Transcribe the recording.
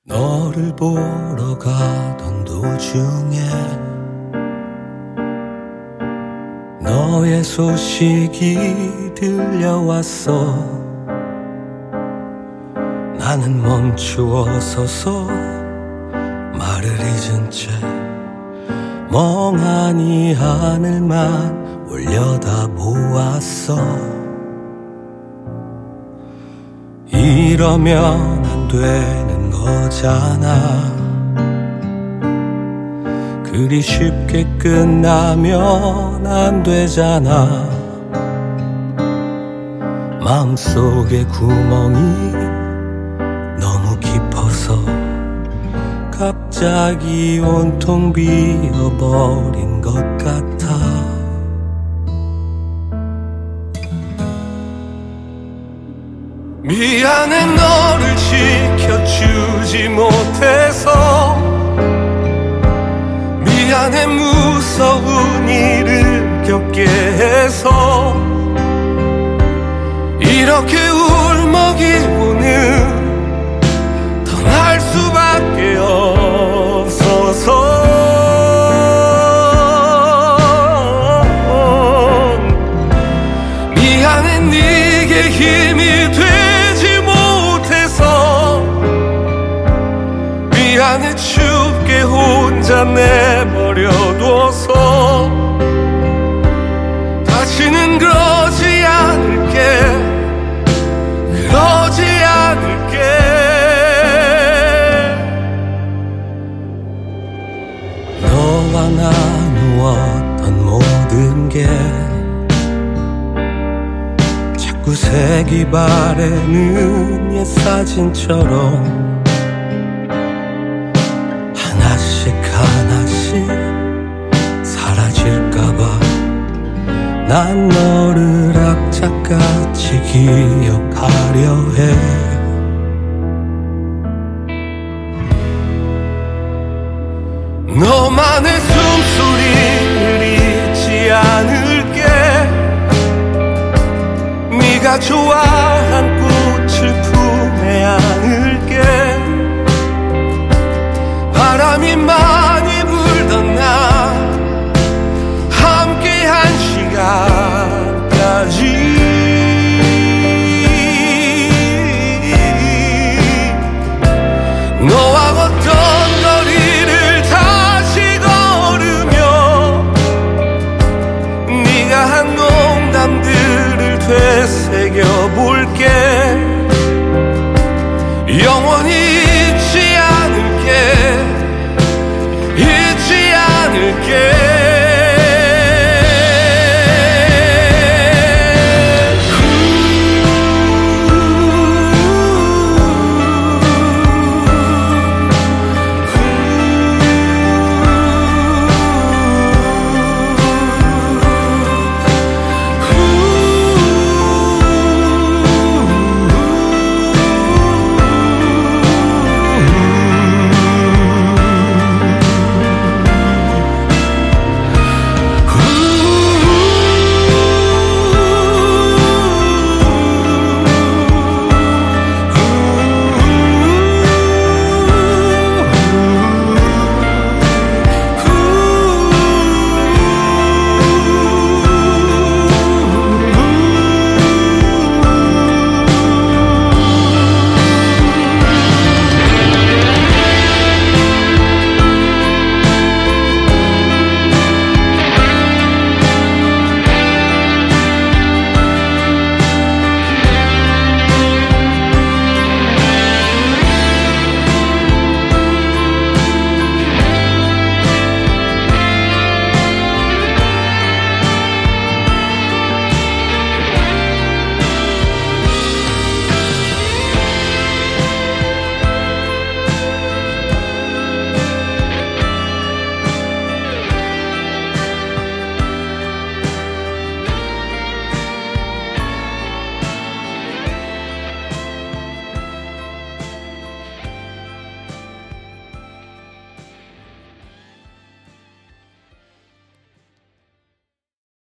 너를 보러 가던 도중에 너의 소식이 들려왔어. 나는 멈추어 서서 말을 잊은 채 멍하니 하늘만 올려다보았어. 이러면 안 되는 거잖아. 그리 쉽게 끝나면 안 되잖아. 마음속에 구멍이 너무 깊어서 갑자기 온통 비어버린 것 같아. 미안해, 너를 지켜주지 못해서. 미안해, 무서운 일을 겪게 해서. 이렇게 울먹이고는 떠날 수밖에 없어서. 미안해, 네게 힘이 되지 못해서. 미안해, 춥게 혼자 내버려둬서. 다시는 그러지 않을게. 그러지 않을게. 너와 나누었던 모든 게 자꾸 색이 바래는 옛 사진처럼 하나씩 하나씩 사라질까봐 난 너를 악착같이 기억하려 해. 너만의 숨소리를 잊지 않을게. 네가 좋아한 꽃을 품에 안을게. 바람이 많이 불던 날 함께한 시간까지. 너와 걷던 거리를 다시 걸으며 네가 한 농담들을 되새겨볼게. 영원히 잊지 않을게.